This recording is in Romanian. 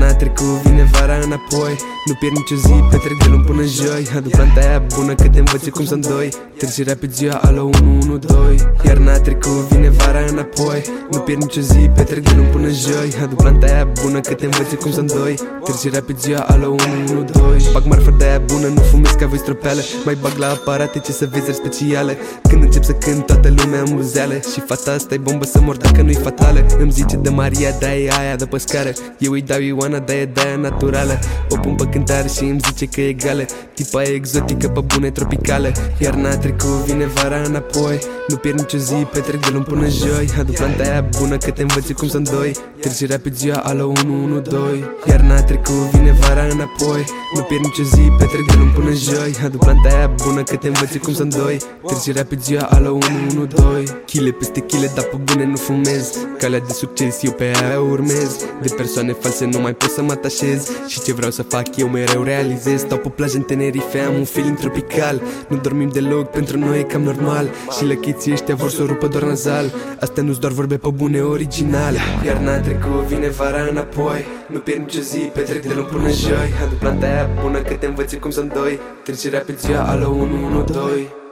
Iarna a trecut, vine vara înapoi. Nu pierd nicio zi, petrec de luni până joi. Adu planta aia bună că te învăț cum să îndoi. Treci rapid ziua, alo 112. Iarna a trecut, vine vara înapoi. Nu pierd nicio zi, petrec de luni până joi. Adu planta aia bună că te învăț cum să îndoi. Treci rapid ziua, alo 112. Bag marfă de aia bună, nu fumez ca voi stropeală. Mai bag la aparate ce să vezi speciale. Când încep să cânt, toată lumea îmbuzeală. Și fata asta e bombă să mor dacă nu-i fatală. Îmi zice de Maria, da e aia de pe scară. Eu îi dau Ioana, da e de-aia naturală. O pun pe cântare și îmi zice că e egală. Tipa e exotică, pe bune tropicală. Iarna a trecut, vine vara înapoi. Nu pierd nicio zi, petrec de luni până joi. Adu planta aia bună că te învăț cum să îndoi. Treci rapid ziua, alo 112. Iarna a trecut, vine vara înapoi. Nu pierd nicio zi, petrec de luni până joi. Adu planta aia bună că te învăț cum să îndoi. Treci rapid ziua, alo 112. Chile peste chile, dar pe bune nu fumez. Calea de succes, eu pe aia urmez. De persoane false nu mai pot să mă atașez. Și ce vreau să fac eu mereu realizez. Stau pe plajă în Tenerife, am un feeling tropical. Nu dormim deloc, pentru noi e cam normal. Și lăchiții ăștia vor să o rupă doar nazal. Astea nu-s doar vorbe pe bune original. Iarna a trecut, vine vara înapoi. Nu pierd nicio zi, petrec de luni până joi. Adu planta aia bună că te învăț cum să îndoi. Treci rapid ziua, alo 112.